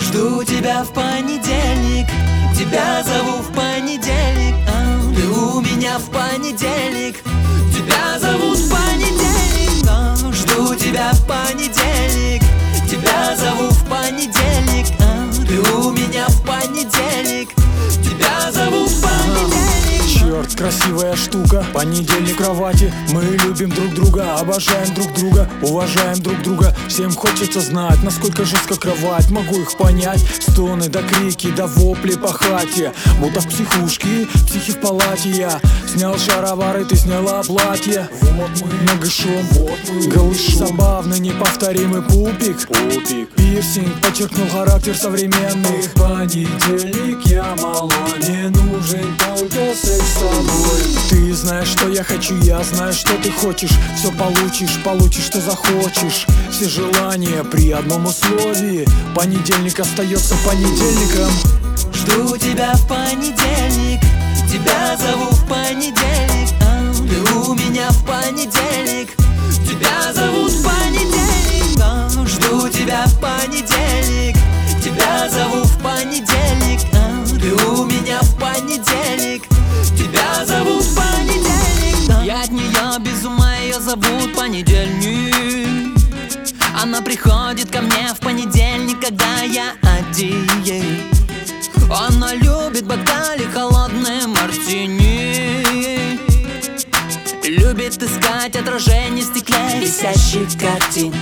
Жду тебя в понедельник, тебя зову в понедельник, ты у меня в понедельник, тебя зовут в понедельник, жду тебя в понедельник, тебя зову в понедельник, ты у меня в понедельник, тебя зову в понедельник. Черт, красивая штука, понедельник в кровати. Мы любим друг друга, обожаем друг друга, уважаем друг друга. Всем хочется знать, насколько жестко кровать. Могу их понять, стоны да крики, да вопли по хате. Будто в психушке, психи в палате. Я снял шаровары, ты сняла платье. Вот мы нагишом, вот мы голышом. Забавный, неповторимый пупик. Пирсинг подчеркнул характер современных. В понедельник я мало, не нужен только секс с тобой. Ты знаешь, что я хочу, я знаю, что ты хочешь. Все получишь, получишь, что захочешь. Все желания при одном условии: понедельник остается понедельником. Жду тебя в понедельник, тебя зову в понедельник, ты у меня в понедельник, тебя зовут в понедельник. Жду тебя в понедельник, тебя зову в понедельник, ты у меня в понедельник, тебя зовут в понедельник. Я от нее без ума, ее зовут понедельник. Она приходит ко мне в понедельник, когда я один. Она любит бокали холодные мартини, любит искать отражение в стекле висящих картин.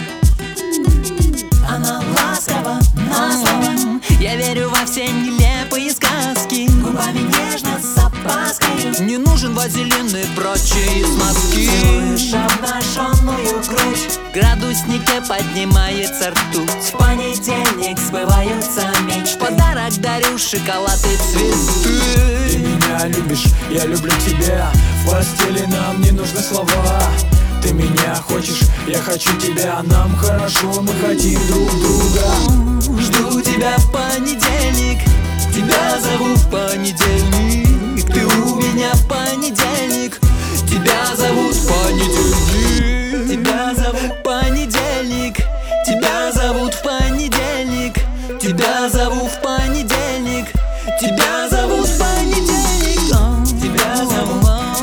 Она ласкова, ласкова, я верю во все нелепые сказки. Губами нежно с опаской, не нужен вазелин и прочие смазки. Целуешь обнаженную грудь, в градуснике поднимается ртуть. В понедельник сбываются мечты, подарок дарю шоколад и цветы. Ты меня любишь, я люблю тебя. В постели нам не нужны слова. Ты меня хочешь, я хочу тебя. Нам хорошо, мы хотим друг друга. Жду тебя в понедельник, тебя зову в понедельник, ты у меня в понедельник, тебя зовут в понедельник, тебя зовут в понедельник, тебя зовут в понедельник, тебя зову в понедельник, тебя зовут в понедельник, тебя зовут.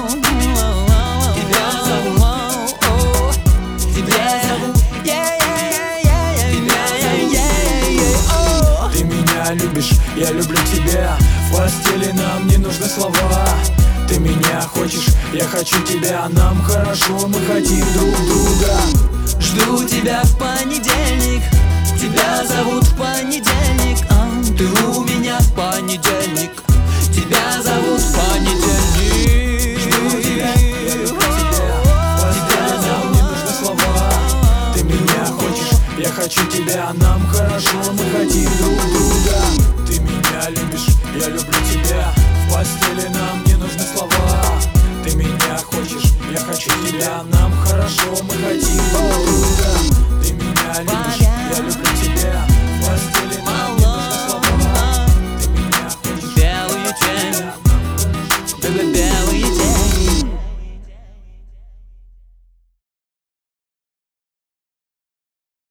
Любишь, я люблю тебя. В постели нам не нужны слова. Ты меня хочешь, я хочу тебя. Нам хорошо, мы хотим друг друга. Жду тебя в понедельник, тебя зовут в понедельник, ты у меня в понедельник, тебя зовут в понедельник. Жду тебя, я люблю тебя. В постели нам не нужны слова. Ты меня хочешь, я хочу тебя. Нам хорошо, мы хотим друг друга. Ты меня любишь, я люблю тебя. В постели нам не нужны слова. Ты меня хочешь, я хочу тебя. Нам хорошо, мы хотим